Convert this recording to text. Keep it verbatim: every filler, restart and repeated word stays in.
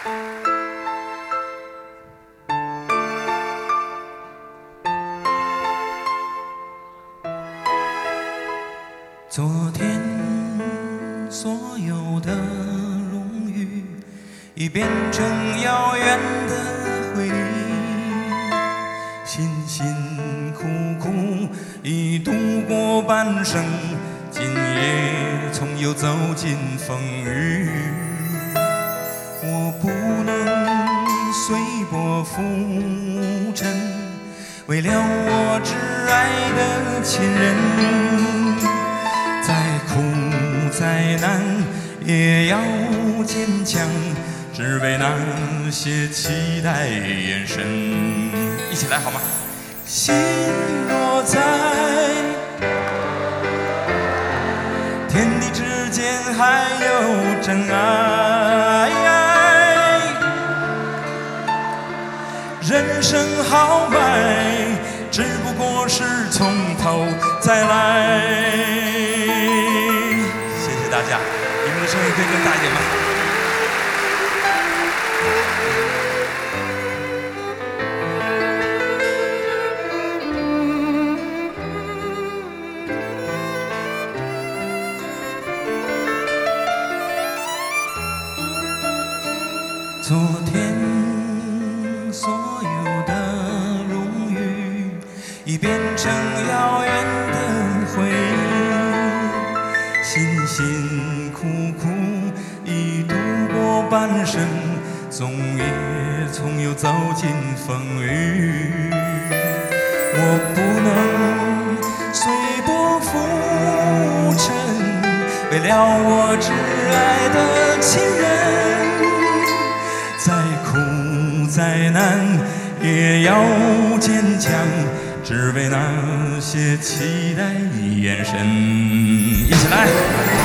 昨天所有的荣誉，已变成遥远的回忆。辛辛苦苦已度过半生，今夜总又走进风雨。我不能随波浮沉，为了我挚爱的亲人。再苦再难也要坚强，只为那些期待眼神。一起来好吗？心若在，天地之间还有真爱。人生豪迈，只不过是从头再来。大家，你们的声音可以更大一点吗？昨天所有的荣誉，已变成遥远的回忆。辛辛苦苦已度过半生，总也总又走进风雨。我不能随波浮沉，为了我挚爱的亲人。再苦再难也要坚强，只为那些期待眼神。一起来！